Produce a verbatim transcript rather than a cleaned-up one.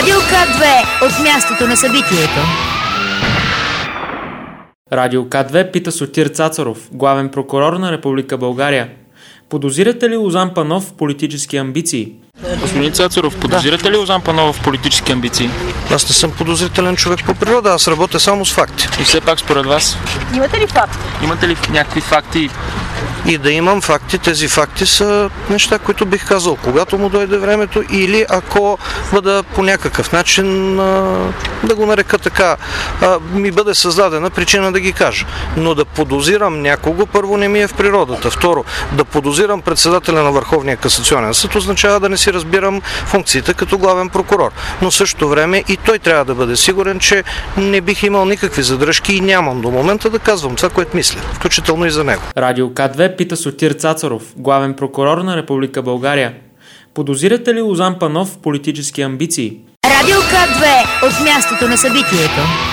Радио К две от мястото на събитието. Радио К две пита Сотир Цацаров, главен прокурор на Република България. Подозирате ли Лозан Панов в политически амбиции? Господин Цацаров, подозирате ли Лозан Панов в политически амбиции? Аз не съм подозрителен човек по природа, аз работя само с факти. И все пак според вас? Имате ли факти? Имате ли някакви факти? И да имам факти, тези факти са неща, които бих казал, когато му дойде времето, или ако бъда по някакъв начин, а, да го нарека така, а, ми бъде създадена причина да ги кажа. Но да подозирам някого, първо не ми е в природата. Второ, да подозирам председателя на Върховния касационен съд означава да не си разбирам функциите като главен прокурор. Но в същото време и той трябва да бъде сигурен, че не бих имал никакви задръжки и нямам до момента да казвам това, което мисля, включително и за него. Радио К две пита Сотир Цацаров, главен прокурор на Република България. Подозирате ли Лозан Панов в политически амбиции? Радио К две от мястото на събитието.